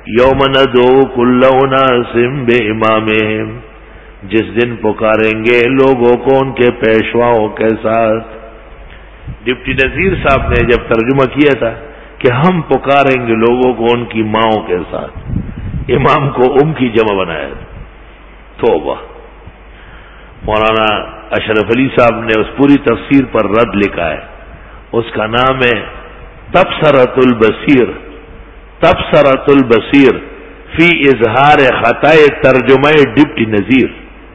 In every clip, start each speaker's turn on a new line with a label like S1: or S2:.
S1: یوم ندعو کل اناس بامامہم، جس دن پکاریں گے لوگوں کو ان کے پیشواؤں کے ساتھ۔ ڈپٹی نذیر صاحب نے جب ترجمہ کیا تھا کہ ہم پکاریں گے لوگوں کو ان کی ماؤں کے ساتھ، امام کو کی جمع بنایا تھا۔ توبہ۔ مولانا اشرف علی صاحب نے اس پوری تفسیر پر رد لکھا ہے، اس کا نام ہے تبصرۃ البصیر، تبصرۃ البصیر فی اظہار خطائے ترجمہ ڈپٹی نذیر۔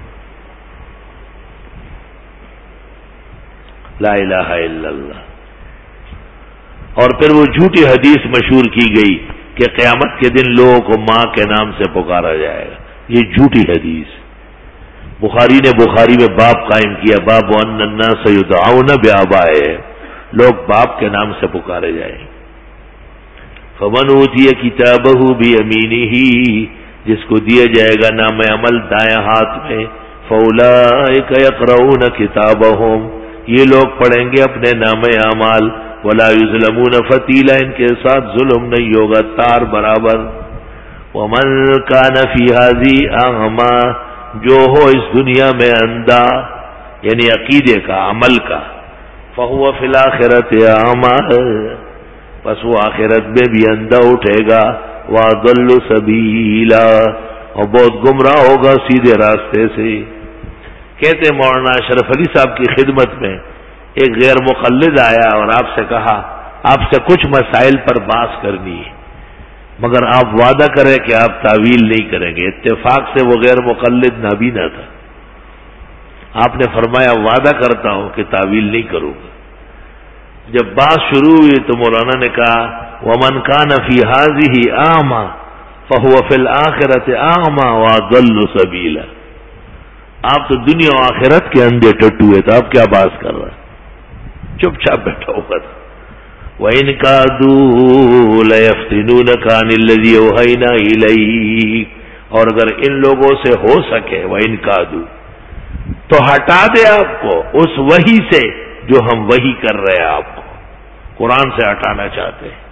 S1: لا الہ الا اللہ۔ اور پھر وہ جھوٹی حدیث مشہور کی گئی کہ قیامت کے دن لوگوں کو ماں کے نام سے پکارا جائے گا، یہ جھوٹی حدیث۔ بخاری نے بخاری میں باب قائم کیا، باب ان الناس یدعون بآبائہم، لوگ باپ کے نام سے پکارے جائیں گے۔ فمن اوتی کتابہ بیمینہ، جس کو دیا جائے گا نام عمل دائیں ہاتھ میں، فاولئک یقرؤون کتابہم، یہ لوگ پڑھیں گے اپنے نام اعمال، ولا یظلمون فتیلا، ان کے ساتھ ظلم نہیں ہوگا تار برابر۔ ومن کان فی ھذہ اعمی، جو ہو اس دنیا میں اندھا، یعنی عقیدے کا عمل کا، فہو فی الآخرۃ اعمی، پس وہ آخرت میں بھی اندھا اٹھے گا، واضل سبیلا، اور بہت گمراہ ہوگا سیدھے راستے سے۔ کہتے مولانا اشرف علی صاحب کی خدمت میں ایک غیر مقلد آیا اور آپ سے کہا آپ سے کچھ مسائل پر بحث کرنی ہے، مگر آپ وعدہ کریں کہ آپ تعویل نہیں کریں گے۔ اتفاق سے وہ غیر مقلد نابینا تھا۔ آپ نے فرمایا وعدہ کرتا ہوں کہ تعویل نہیں کروں گا۔ جب بات شروع ہوئی تو مولانا نے کہا ومن کان فی ھذہ اعمی فہو فی الآخرۃ اعمی واضل سبیلا۔ آپ تو دنیا و آخرت کے اندھے ٹٹو ہوئے تھے، آپ کیا بات کر رہے ہیں؟ چپ چاپ بیٹھا ہوا تھا۔ وَإِن كَادُوا لَيَفْتِنُونَكَ عَنِ الَّذِي أَوْحَيْنَا إِلَيْكَ، اور اگر ان لوگوں سے ہو سکے وَإِن كَادُوا، تو ہٹا دے آپ کو اس وحی سے جو ہم وحی کر رہے ہیں، آپ کو قرآن سے ہٹانا چاہتے ہیں۔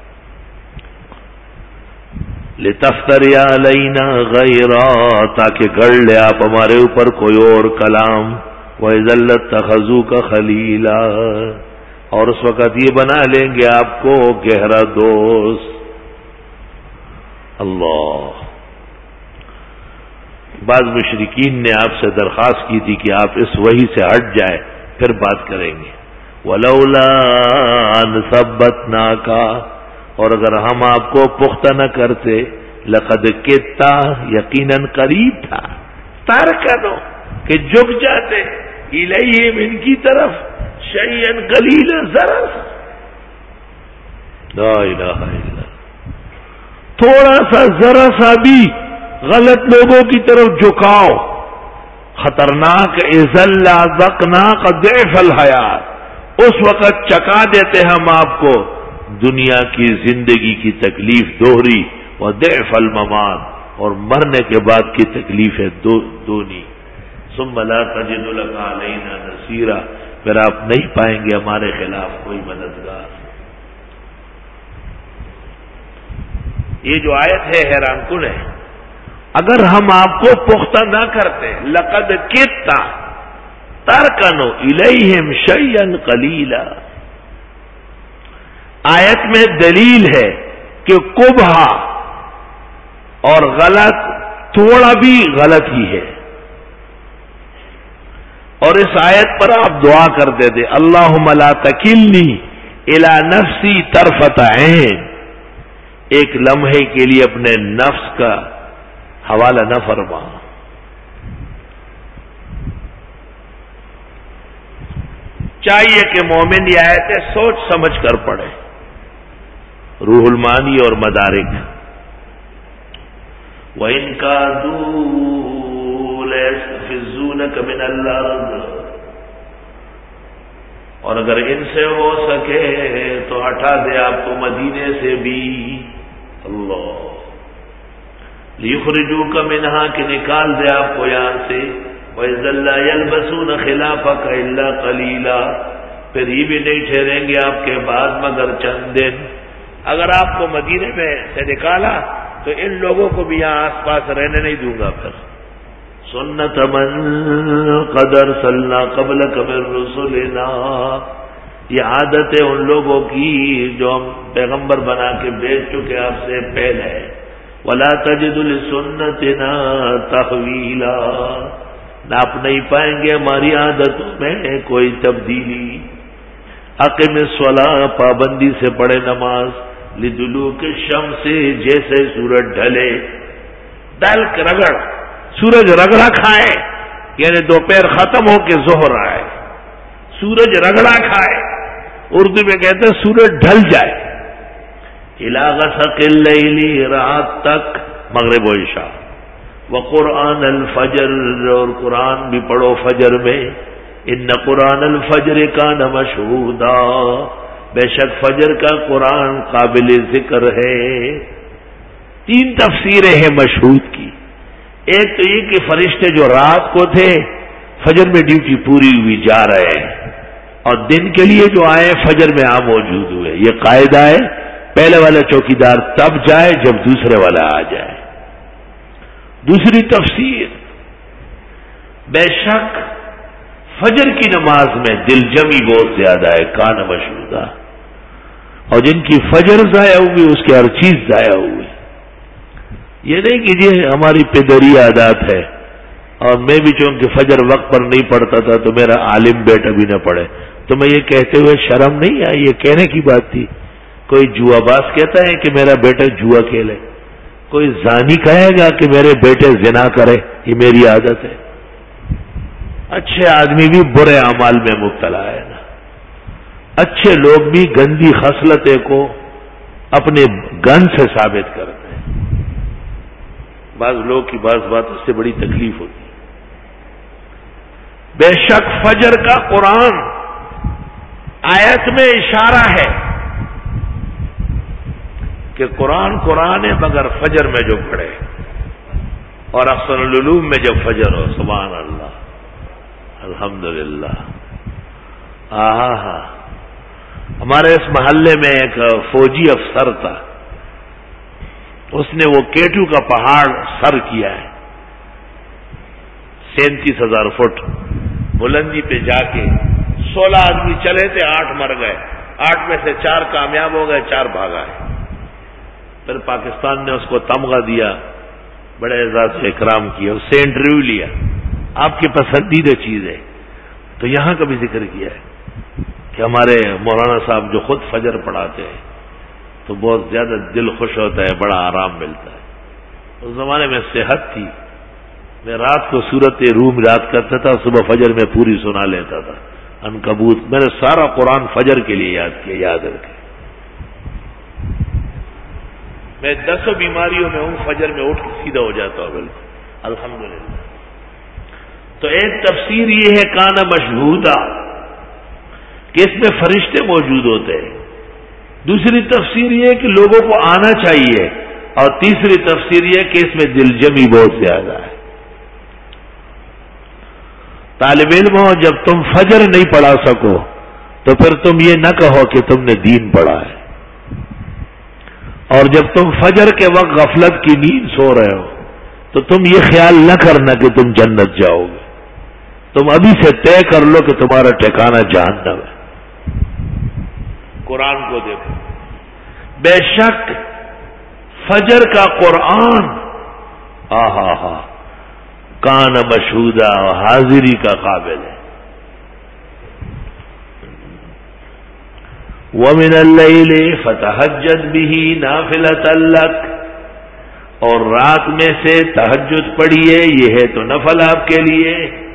S1: لِتَفْتَرِيَ عَلَيْنَا غَيْرًا، تاکہ گڑھ لے آپ ہمارے اوپر کوئی اور کلام، وَإِذًا لَّاتَّخَذُوكَ خَلِيلًا، اور اس وقت یہ بنا لیں گے آپ کو گہرا دوست۔ اللہ۔ بعض مشرکین نے آپ سے درخواست کی تھی کہ آپ اس وحی سے ہٹ جائے پھر بات کریں گے۔ وَلَوْلَا أَن ثَبَّتْنَاكَ، اور اگر ہم آپ کو پختہ نہ کرتے، لقد کدتا، یقیناً قریب تھا، ترکنو، کہ جھک جاتے، الیہم، ان کی طرف، شیئن قلیلا، ذرا سا، لا الہ الا اللہ، تھوڑا سا ذرا سا بھی غلط لوگوں کی طرف جھکاؤ، خطرناک، اذا لاذقناک ضعف الحیات، اس وقت چکا دیتے ہم آپ کو دنیا کی زندگی کی تکلیف دوہری، و ضعف الممات، اور مرنے کے بعد کی تکلیف ہے دونی، ثم لا تجد لك علینا نصیرا، پھر آپ نہیں پائیں گے ہمارے خلاف کوئی مددگار۔ یہ جو آیت ہے حیران کن ہے۔ اگر ہم آپ کو پختہ نہ کرتے، لقد کدتا ترکنو الیہم شیئا قلیلا، آیت میں دلیل ہے کہ قبح اور غلط تھوڑا بھی غلط ہی ہے، اور اس آیت پر آپ دعا کرتے تھے اللہم لا تکلنی الی نفسی طرفۃ عین، ایک لمحے کے لیے اپنے نفس کا حوالہ نہ فرما۔ چاہیے کہ مومن یہ آیتیں سوچ سمجھ کر پڑھے۔ روح المعانی اور مدارک۔ وَإِن كَادُوا لَيَسْتَفِزُّونَكَ مِنَ الْأَرْضِ، اور اگر ان سے ہو سکے تو ہٹا دے آپ کو مدینے سے بھی، اللہ، لِيُخْرِجُوكَ مِنْهَا، کہ نکال دے آپ کو یہاں سے، وَإِذًا لَّا يَلْبَسُونَ خِلَافَكَ إِلَّا قَلِيلًا، پھر یہ بھی نہیں ٹھہریں گے آپ کے بعد مگر چند دن۔ اگر آپ کو مدینے میں سے نکالا تو ان لوگوں کو بھی یہاں آس پاس رہنے نہیں دوں گا. پھر سنت من قد ارسلنا قبلک من رسلنا، یہ عادت ہے ان لوگوں کی جو ہم پیغمبر بنا کے بھیج چکے آپ سے پہلے. ولا تجد لسنتنا تحویلا، آپ نہیں پائیں گے ہماری عادتوں میں کوئی تبدیلی. اقم الصلاۃ، پابندی سے پڑھے نماز. لدلوک الشمس، جیسے سورج ڈھلے. دلک رگڑ، سورج رگڑا کھائے یعنی دوپہر ختم ہو کے ظہر آئے. سورج رگڑا کھائے، اردو میں کہتے ہیں سورج ڈھل جائے. الی غسق اللیل، رات تک، مغرب و عشاء. وقرآن الفجر، اور قرآن بھی پڑھو فجر میں. ان قرآن الفجر کان مشہودا، بے شک فجر کا قرآن قابل ذکر ہے. 3 تفسیریں ہیں مشہود کی. ایک تو یہ کہ فرشتے جو رات کو تھے فجر میں ڈیوٹی پوری ہوئی جا رہے ہیں، اور دن کے لیے جو آئے فجر میں موجود ہوئے. یہ قاعدہ ہے، پہلے والا چوکیدار تب جائے جب دوسرے والا آ جائے. دوسری تفسیر، بے شک فجر کی نماز میں دل جمی بہت زیادہ ہے. کان مشہودہ، اور جن کی فجر ضائع ہوئی اس کی ہر چیز ضائع ہوئی. یہ نہیں کہ یہ ہماری پدری عادات ہے، اور میں بھی چونکہ فجر وقت پر نہیں پڑھتا تھا تو میرا عالم بیٹا بھی نہ پڑھے. تو میں یہ کہتے ہوئے شرم نہیں آئی، یہ کہنے کی بات تھی. کوئی جوا باز کہتا ہے کہ میرا بیٹا جوا کھیلے، کوئی زانی کہے گا کہ میرے بیٹے زنا کرے، یہ میری عادت ہے. اچھے آدمی بھی برے اعمال میں مبتلا ہے نا. اچھے لوگ بھی گندی خصلتیں کو اپنے گن سے ثابت کرتے ہیں. بعض لوگ کی بعض باتوں سے بڑی تکلیف ہوتی ہے. بے شک فجر کا قرآن، آیت میں اشارہ ہے کہ قرآن ہے مگر فجر میں جو پڑھے، اور احسن العلوم میں جب فجر ہو. سبحان اللہ، الحمدللہ. ہمارے اس محلے میں ایک فوجی افسر تھا، اس نے وہ کیٹو کا پہاڑ سر کیا ہے. 37,000 فٹ بلندی پہ جا کے 16 آدمی چلے تھے، 8 مر گئے. 8 میں سے 4 کامیاب ہو گئے، 4 بھاگا ہے. پھر پاکستان نے اس کو تمغہ دیا، بڑے اعزاز سے اکرام کیا، اس سے انٹرویو لیا. آپ کی پسندیدہ چیز ہے تو یہاں کا بھی ذکر کیا ہے کہ ہمارے مولانا صاحب جو خود فجر پڑھاتے ہیں تو بہت زیادہ دل خوش ہوتا ہے، بڑا آرام ملتا ہے. اس زمانے میں صحت تھی، میں رات کو سورت روم یاد کرتا تھا، صبح فجر میں پوری سنا لیتا تھا. عنکبوت میں نے سارا قرآن فجر کے لیے یاد کیا، یاد رکھے. میں 10 بیماریوں میں ہوں، فجر میں اٹھ کے سیدھا ہو جاتا ہوں. بالکل الحمدللہ. تو ایک تفسیر یہ ہے کانا مشہودہ کہ اس میں فرشتے موجود ہوتے ہیں. دوسری تفسیر یہ ہے کہ لوگوں کو آنا چاہیے، اور تیسری تفسیر یہ کہ اس میں دل جمی بہت زیادہ ہے. طالب علم ہو، جب تم فجر نہیں پڑھا سکو تو پھر تم یہ نہ کہو کہ تم نے دین پڑھا ہے. اور جب تم فجر کے وقت غفلت کی نیند سو رہے ہو تو تم یہ خیال نہ کرنا کہ تم جنت جاؤ گے. تم ابھی سے طے کر لو کہ تمہارا ٹھکانہ جہنم ہے. قرآن کو دیکھو، بے شک فجر کا قرآن کان مشہودہ، حاضری کا قابل ہے. وَمِنَ اللَّيْلِ فَتَهَجَّدْ بِهِ نَافِلَةً لَكَ، اور رات میں سے تہجد پڑھیے، یہ ہے تو نفل آپ کے لیے.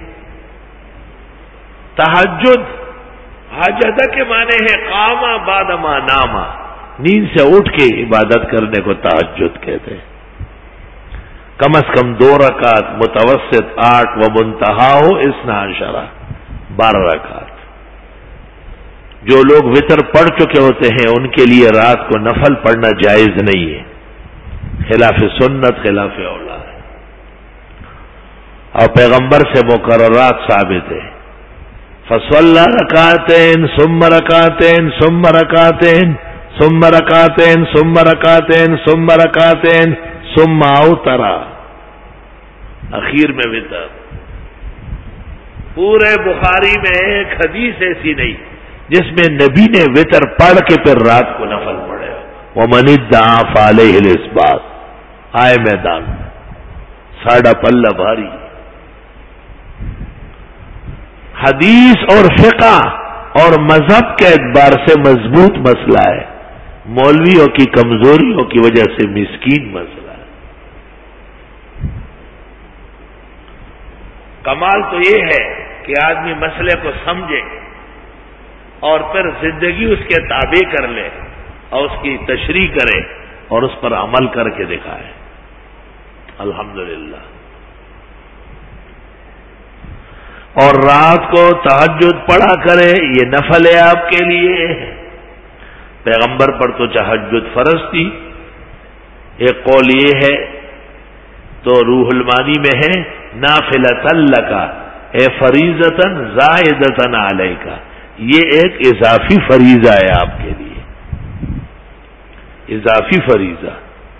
S1: تہجد حاجدہ کے معنی ہے قامہ بعد ما ناما، نیند سے اٹھ کے عبادت کرنے کو تہجد کہتے ہیں. کم از کم 2 رکعت، متوسط 8 و منتہا ہو 12، 12 رکعت. جو لوگ وتر پڑھ چکے ہوتے ہیں ان کے لیے رات کو نفل پڑھنا جائز نہیں ہے، خلاف سنت، خلاف اولا ہے. اور پیغمبر سے مقررات ثابت ہے. فصلی رکعتین ثم رکعتین ثم رکعتین ثم رکعتین ثم رکعتین ثم رکعتین ثم اوترا، اخیر میں وطر. پورے بخاری میں ایک حدیث ایسی نہیں جس میں نبی نے وطر پڑھ کے پھر رات کو نفل پڑھے. ومن ادعا فعلیہ الاثبات. آئے میدان ساڑھا پلہ بھاری. حدیث اور فقہ اور مذہب کے اعتبار سے مضبوط مسئلہ ہے، مولویوں کی کمزوریوں کی وجہ سے مسکین مسئلہ ہے. کمال تو یہ ہے کہ آدمی مسئلے کو سمجھے اور پھر زندگی اس کے تابع کر لے اور اس کی تشریح کرے اور اس پر عمل کر کے دکھائے. الحمدللہ. اور رات کو تہجد پڑھا کرے، یہ نفل ہے آپ کے لیے. پیغمبر پر تو تہجد فرض تھی. ایک قول یہ ہے تو روح المانی میں ہے نافلۃ لک اے فریضۃ زائدۃ علیک، یہ ایک اضافی فریضہ ہے آپ کے لیے، اضافی فریضہ.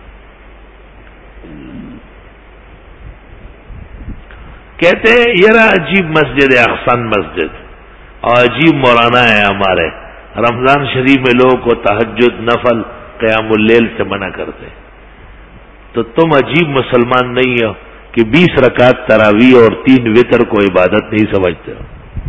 S1: کہتے ہیں یہ عجیب مسجد ہے احسن مسجد، اور عجیب مولانا ہے ہمارے. رمضان شریف میں لوگوں کو تہجد نفل قیام اللیل سے منع کرتے. تو تم عجیب مسلمان نہیں ہو کہ 20 رکعت تراویح اور 3 وتر کو عبادت نہیں سمجھتے ہو.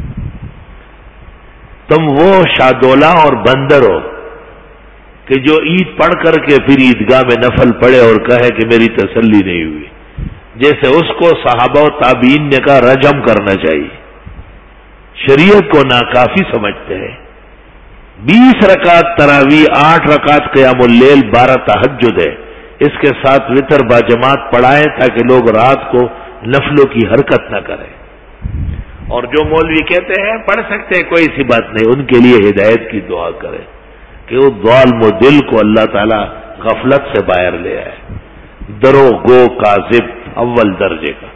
S1: تم وہ شادولہ اور بندر ہو کہ جو عید پڑھ کر کے پھر عیدگاہ میں نفل پڑھے اور کہے کہ میری تسلی نہیں ہوئی، جیسے اس کو صحابہ و تابعین نے کہا رجم کرنا چاہیے. شریعت کو ناکافی سمجھتے ہیں. 20 رکعت تراویح، 8 رکعت قیام اللیل، 12 تہجد ہے. اس کے ساتھ وتر باجماعت پڑھائیں تاکہ لوگ رات کو نفلوں کی حرکت نہ کریں. اور جو مولوی کہتے ہیں پڑھ سکتے ہیں، کوئی سی بات نہیں، ان کے لیے ہدایت کی دعا کریں کہ وہ ظالم و دل کو اللہ تعالی غفلت سے باہر لے آئے. درو گو کاذب اول درجے کا.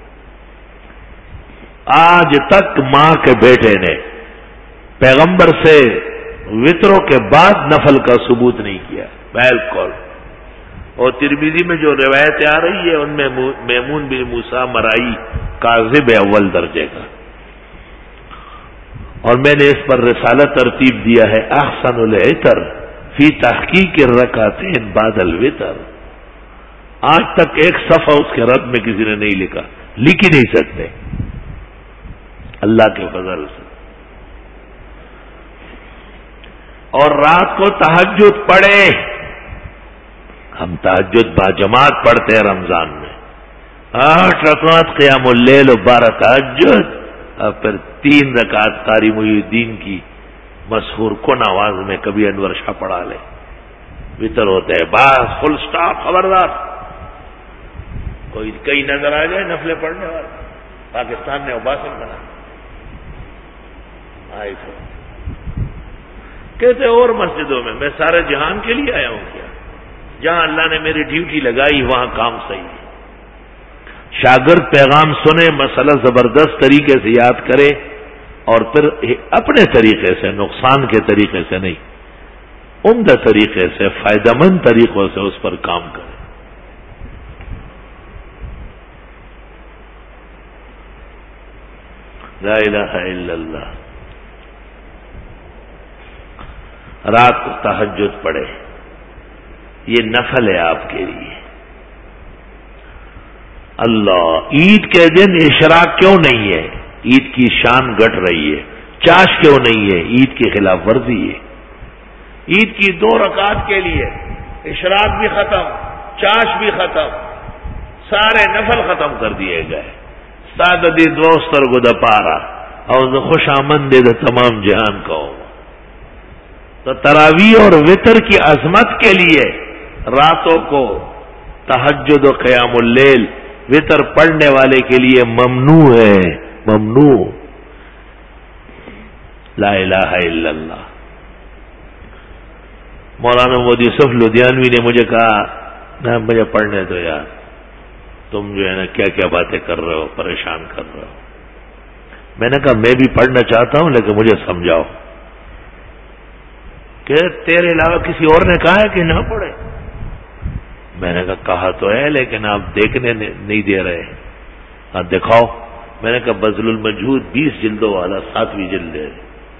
S1: آج تک ماں کے بیٹے نے پیغمبر سے وتروں کے بعد نفل کا ثبوت نہیں کیا. بالکل. اور ترمذی میں جو روایتیں آ رہی ہے ان میں میمون بن موسیٰ مرائی کاذب ہے اول درجے کا. اور میں نے اس پر رسالہ ترتیب دیا ہے احسن العطر فی تحقیق الرکعتین بعد الوتر. آج تک ایک صفحہ اس کے رد میں کسی نے نہیں لکھا، لکھ ہی نہیں سکتے اللہ کے فضل سے. اور رات کو تہجد پڑھے. ہم تہجد باجماعت پڑھتے ہیں رمضان میں، 8 رکعت قیام اللیل و 12 تہجد، اور پھر 3 رکعت قاری محی الدین کی مشہور کن آواز میں کبھی انور شاہ پڑھا لے. وتر ہوتے ہیں بس، فل سٹاپ. خبردار کوئی کئی نظر آ جائے نفلیں پڑھنے والا. پاکستان نے اوباسن بنا آئی تو کہتے اور مسجدوں میں سارے جہان کے لیے آیا ہوں کیا؟ جہاں اللہ نے میری ڈیوٹی لگائی وہاں کام صحیح ہے. شاگرد پیغام سنے، مسئلہ زبردست طریقے سے یاد کرے اور پھر اپنے طریقے سے، نقصان کے طریقے سے نہیں، عمدہ طریقے سے، فائدہ مند طریقوں سے اس پر کام کرے. لا الہ الا اللہ. رات کو تہجد پڑھے، یہ نفل ہے آپ کے لیے. اللہ، عید کے دن اشراق کیوں نہیں ہے؟ عید کی شان گھٹ رہی ہے. چاش کیوں نہیں ہے؟ عید کی خلاف ورزی ہے. عید کی 2 رکعت کے لیے اشراق بھی ختم، چاش بھی ختم، سارے نفل ختم کر دیے گئے. سادہ دوستر کو دپارا اور خوش آمند دے تمام جہان کو. تو تراویح اور وتر کی عظمت کے لیے راتوں کو تہجد و قیام اللیل وتر پڑھنے والے کے لیے ممنوع ہے، ممنوع. لا الہ الا اللہ. مولانا مودی یوسف لدھیانوی نے مجھے کہا نہ مجھے پڑھنے دو یار، تم جو ہے نا کیا کیا باتیں کر رہے ہو، پریشان کر رہے ہو. میں نے کہا میں بھی پڑھنا چاہتا ہوں لیکن مجھے سمجھاؤ کہ تیرے علاوہ کسی اور نے کہا ہے کہ نہ پڑھے؟ میں نے کہا تو ہے لیکن آپ دیکھنے نہیں دے رہے. آپ دکھاؤ. میں نے کہا بذل المجہود 20 جلدوں والا 7ویں جلد ہے.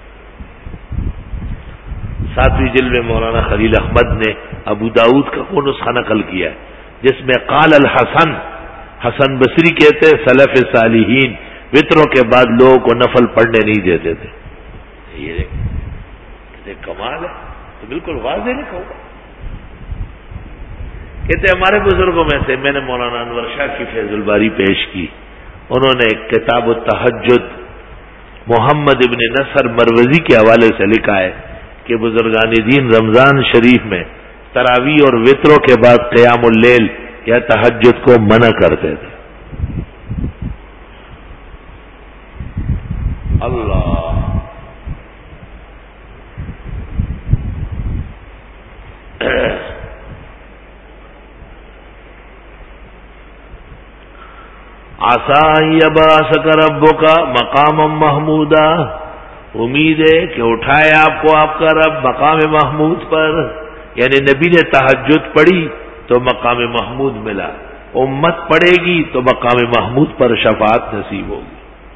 S1: 7ویں جلد میں مولانا خلیل احمد نے ابو داؤد کا وہ نسخہ نقل کیا ہے جس میں قال الحسن، حسن بصری کہتے سلف صالحین وطروں کے بعد لوگوں کو نفل پڑھنے نہیں دیتے تھے. یہ کمال ہے. تو بالکل واضح لکھا ہوگا. کہتے ہمارے بزرگوں میں سے میں نے مولانا انور شاہ کی فیض الباری پیش کی. انہوں نے کتاب التہجد محمد ابن نصر مروزی کے حوالے سے لکھا ہے کہ بزرگان دین رمضان شریف میں تراویح اور وطروں کے بعد قیام اللیل یا تہجد کو منع کرتے تھے. اللہ عسى يبعثك ربك مقاما محمودا، امید ہے کہ اٹھائے آپ کو آپ کا رب مقام محمود پر. یعنی نبی نے تہجد پڑھی تو مقام محمود ملا، امت پڑھے گی تو مقام محمود پر شفاعت نصیب ہوگی.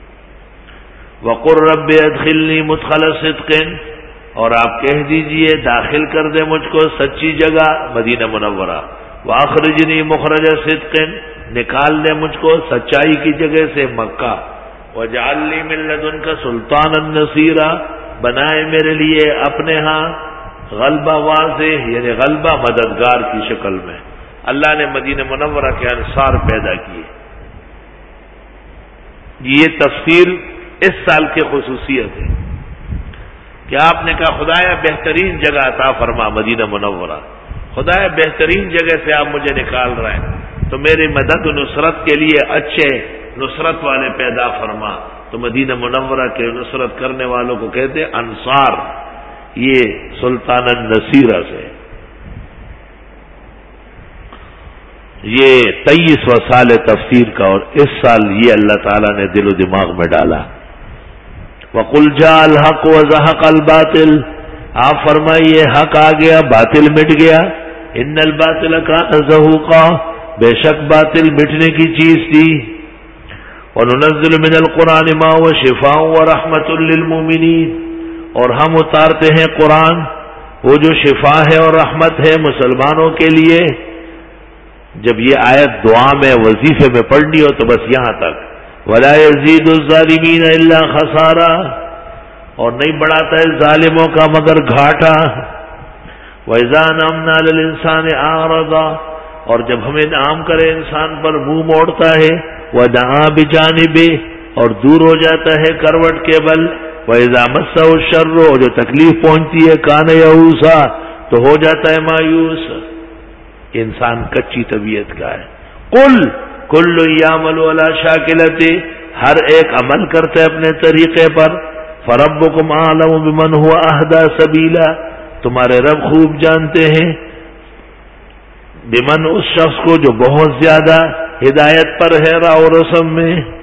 S1: وقل رب ادخلنی مدخل صدق، اور آپ کہہ دیجئے داخل کر دے مجھ کو سچی جگہ مدینہ منورہ. واخرجنی مخرج صدق، نکال دے مجھ کو سچائی کی جگہ سے مکہ. وجعل لی من لدنک سلطانا نصیرا، بنائے میرے لیے اپنے ہاں غلبہ واضح، یعنی غلبہ مددگار کی شکل میں. اللہ نے مدینہ منورہ کے انصار پیدا کیے. یہ تفسیر اس سال کی خصوصیت ہے کہ آپ نے کہا خدایا بہترین جگہ عطا فرما مدینہ منورہ، خدایا بہترین جگہ سے آپ مجھے نکال رہے ہیں تو میری مدد و نصرت کے لیے اچھے نصرت والے پیدا فرما. تو مدینہ منورہ کے نصرت کرنے والوں کو کہتے انصار. یہ سلطان النصیرہ سے. یہ 23واں سال تفسیر کا، اور اس سال یہ اللہ تعالیٰ نے دل و دماغ میں ڈالا. وَقُلْ جَاءَ الْحَقُّ وَزَهَقَ الْبَاطِلُ، آپ فرمائیے حق آ گیا باطل مٹ گیا. ان الباطل کان زہوقا، بے شک باطل مٹنے کی چیز تھی. وَنُنَزِّلُ مِنَ الْقُرْآنِ مَا هُوَ شِفَاءٌ وَرَحْمَةٌ لِّلْمُؤْمِنِينَ، اور ہم اتارتے ہیں قرآن وہ جو شفا ہے اور رحمت ہے مسلمانوں کے لیے. جب یہ آیت دعا میں وظیفے میں پڑھنی ہو تو بس یہاں تک. وَلَا يَزِيدُ الظَّالِمِينَ إِلَّا خَسَارًا، اور نہیں بڑھاتا ہے ظالموں کا مگر گھاٹا. وَإِذَا أَنْعَمْنَا عَلَى الْإِنسَانِ أَعْرَضَ، اور جب ہم انعام کرے انسان پر منہ موڑتا ہے. وَدَعَا بِجَانِبِهِ، اور دور ہو جاتا ہے کروٹ کے بل. وَإِذَا مَسَّهُ الشَّرُّ، اور جو تکلیف پہنچتی ہے کَانَ يَئُوسًا، تو ہو جاتا ہے مایوس. انسان کچی طبیعت کا ہے. قُلْ كُلٌّ يَعْمَلُ عَلَى شَاكِلَتِهِ، ہر ایک عمل کرتا ہے اپنے طریقے پر. فَرَبُّكُمْ أَعْلَمُ بِمَنْ هُوَ أَهْدَىٰ سَبِيلًا، تمہارے رب خوب جانتے ہیں بمن، اس شخص کو جو بہت زیادہ ہدایت پر ہے راہ و رسم میں.